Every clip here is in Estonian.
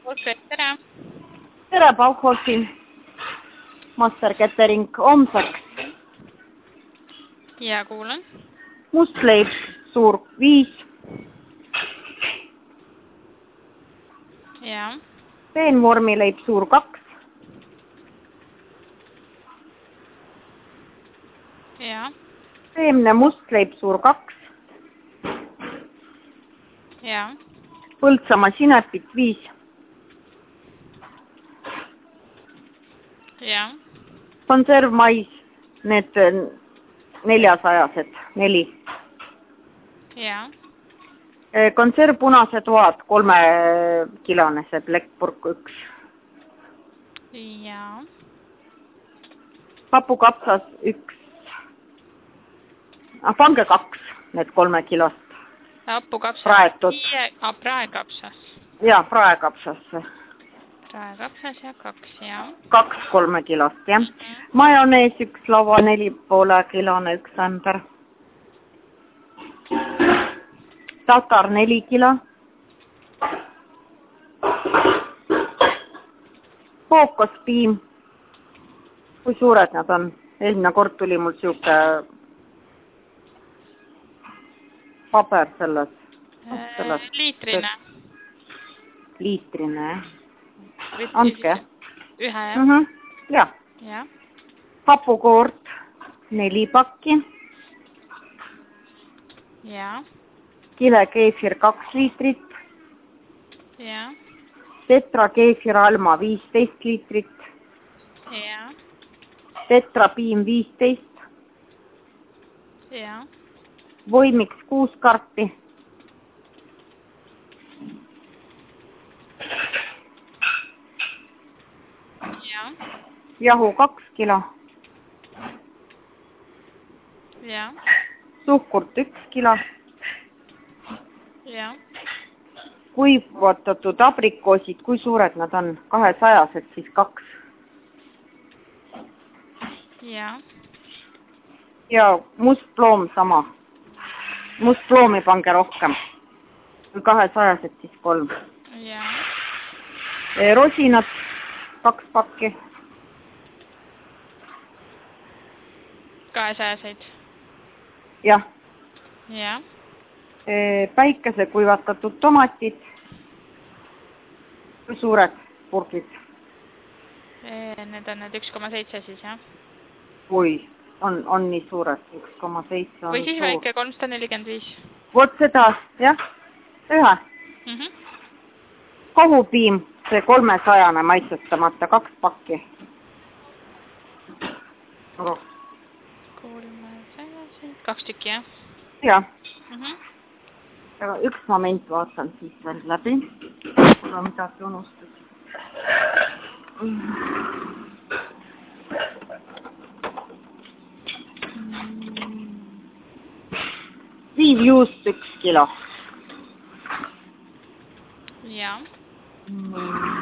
tere! Tere, Bauhausi Master Catering homseks. Ja, kuulen. Mustleib suur 5. Ja. Peenvormileib suur 2. Ja. Seemne mustleib suur 2. Ja. Põltsamaa sinepit 5. Ja. Konservmais, need 400-sed, 4. Ja. Konservpunased toad 3-kilonese plekkpurk 1. Ja. Hapukapsas 1. Pange 2, need 3 kilost. Hapukapsas. Praetud. Praekapsas. Ja, praekapsasse. Praekapsas ja 2, ja. 2 3 kilost, jah. Majonees 1 lava 4,5 kilone 1 ämber. Tatar 4 kilo. Fookospiim. Kui suured nad on? Eelmine kord tuli mul siuke paber selles. Liitrine. Liitrine, jah. Andke, jah. Ühe, jah? Ja. Ja. Hapukoort 4 pakki. Ja. Kilekeefir 2 liitrit. Ja. Tetra keefir Alma 15 liitrit. Ja. Tetra piim 15. Ja. Voimix 6 karpi. Ja. Jahu 2 kilo. Ja. Suhkurt 1 kilo. Ja. Kuivatatud abrikoosid, kui suured nad on? 200-sed, siis 2. Ja. Ja mustploom sama. Mustploomi pange rohkem. Kui 200-sed, siis 3. Ja. Rosinad 2 pakki. 200-seid. Jah. Ja. Päikese kuivatatud tomatid. Kui suured purgid? Need on need 1,7 siis, jah? Kui on nii suured, 1,7 on või siis suur. väike 345. Vot seda, jah, ühe. Kohupiim, see 300 maitsetamata, 2 pakki. 300, 2 tükki, jah? Jah. Üks moment vaatan siis veel läbi. Kuna midagi unustus. Viivjuust 1 kilo. Ja.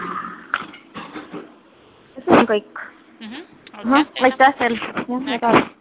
See on kõik. Aitäh teile. Aitäh teile.